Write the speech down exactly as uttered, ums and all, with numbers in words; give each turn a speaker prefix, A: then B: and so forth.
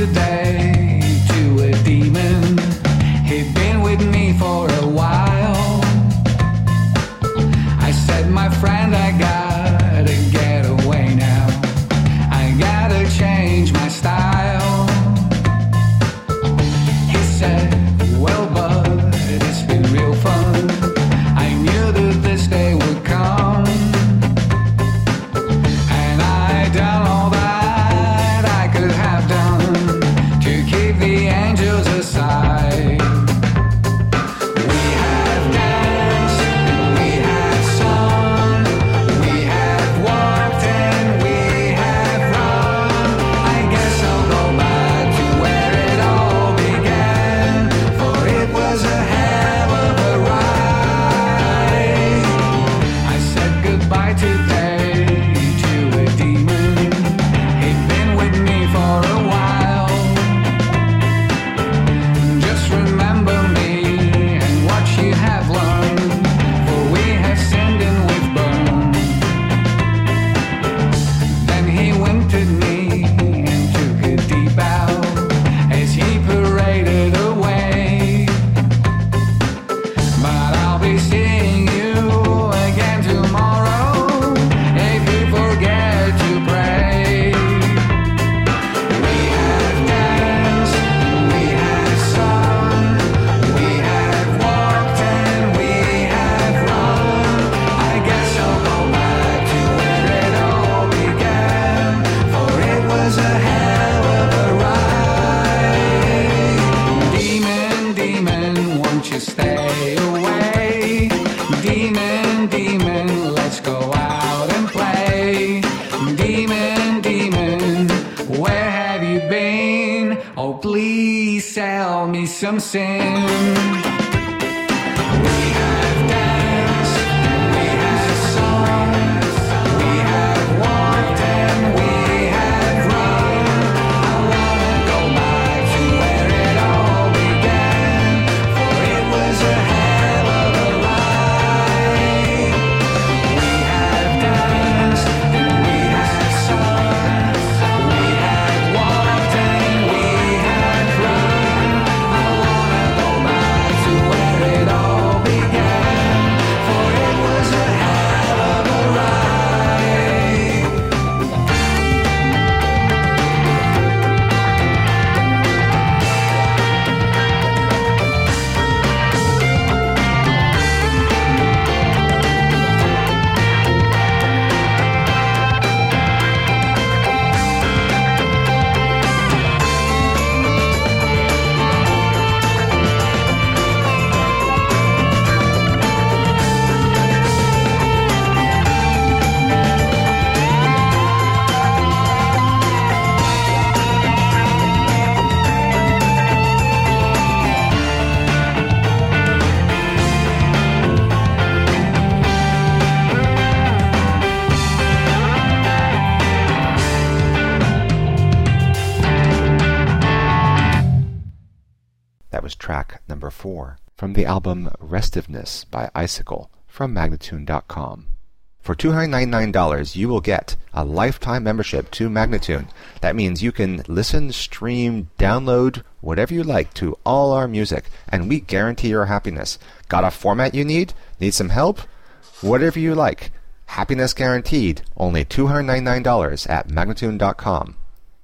A: today to a demon. He'd been with me for a while. I said, my friend, I gotta get away now. I gotta change my style. He said, well, bud, it's been real fun. I knew that this day would come, and I done all that I could have done to keep the angels aside. We have danced, we have sung, we have walked and we have run. I guess I'll go back to where it all began, for it was a hell of a ride. I said goodbye today to a demon. He'd been with me for a while. Just remember me and what you have learned, for we have sinned and we've burned. Then he winked at me and took a deep bow as he paraded away. But I'll be seeing you again tomorrow if you forget to pray. We have danced, we have sung, we have walked and we have run. I guess I'll go back to where it all began, for it was a hell of a ride. Demon, demon, won't you stay away? Demon, demon, let's go out and play. Demon, demon, where have you been? Oh, please sell me some sin. We have danced, we have sung, we have walked and we have run. I wanna go back to where it all began, for it was a hell of a ride. We have danced and we have sung, we have walked and we have run. I wanna go back to where it all began, for it was a hell of a ride.
B: That was track number four from the album Restiveness by Icicle from Magnatune dot com. For two hundred ninety-nine dollars, you will get a lifetime membership to Magnatune. That means you can listen, stream, download, whatever you like to all our music, and we guarantee your happiness. Got a format you need? Need some help? Whatever you like. Happiness guaranteed. Only two hundred ninety-nine dollars at Magnatune dot com.